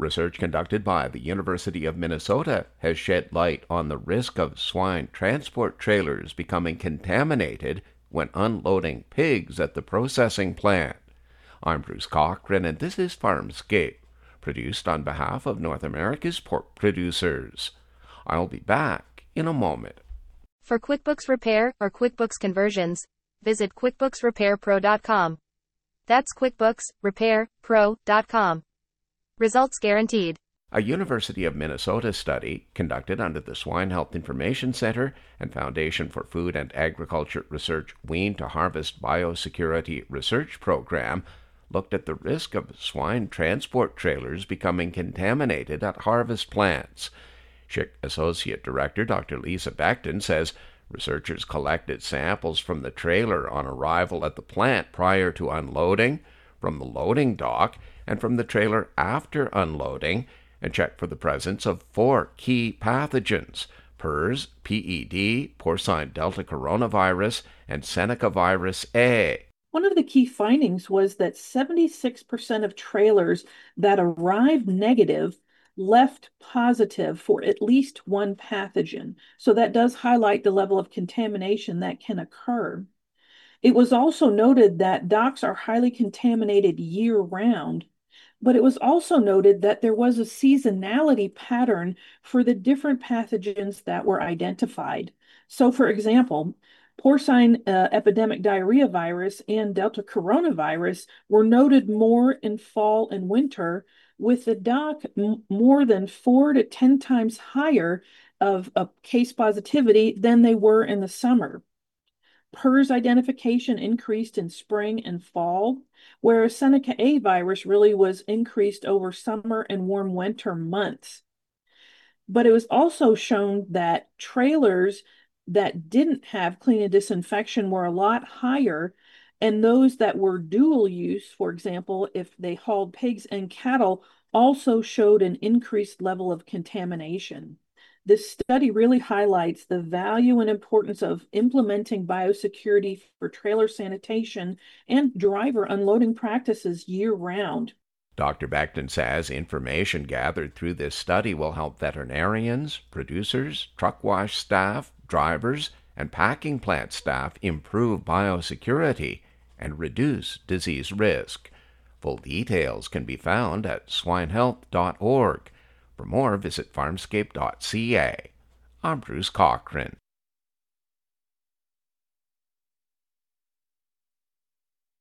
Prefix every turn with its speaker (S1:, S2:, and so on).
S1: Research conducted by the University of Minnesota has shed light on the risk of swine transport trailers becoming contaminated when unloading pigs at the processing plant. I'm Bruce Cochran, and this is Farmscape, produced on behalf of North America's pork producers. I'll be back in a moment.
S2: For QuickBooks Repair or QuickBooks Conversions, visit QuickBooksRepairPro.com. That's QuickBooksRepairPro.com. Results guaranteed.
S1: A University of Minnesota study conducted under the Swine Health Information Center and Foundation for Food and Agriculture Research Wean to Harvest Biosecurity Research Program looked at the risk of swine transport trailers becoming contaminated at harvest plants. SHIC Associate Director Dr. Lisa Becton says researchers collected samples from the trailer on arrival at the plant prior to unloading, from the loading dock, and from the trailer after unloading, and checked for the presence of 4 key pathogens: PRRS, PED, porcine delta coronavirus, and Seneca virus A.
S3: One of the key findings was that 76% of trailers that arrived negative left positive for at least one pathogen. So that does highlight the level of contamination that can occur. It was also noted that docks are highly contaminated year-round, but it was also noted that there was a seasonality pattern for the different pathogens that were identified. So, for example, porcine epidemic diarrhea virus and delta coronavirus were noted more in fall and winter, with the dock more than 4 to 10 times higher of case positivity than they were in the summer. PRRS identification increased in spring and fall, whereas Seneca A virus really was increased over summer and warm winter months. But it was also shown that trailers that didn't have clean and disinfection were a lot higher, and those that were dual use, for example, if they hauled pigs and cattle, also showed an increased level of contamination. This study really highlights the value and importance of implementing biosecurity for trailer sanitation and driver unloading practices year-round.
S1: Dr. Becton says information gathered through this study will help veterinarians, producers, truck wash staff, drivers, and packing plant staff improve biosecurity and reduce disease risk. Full details can be found at swinehealth.org. For more, visit farmscape.ca. I'm Bruce Cochran.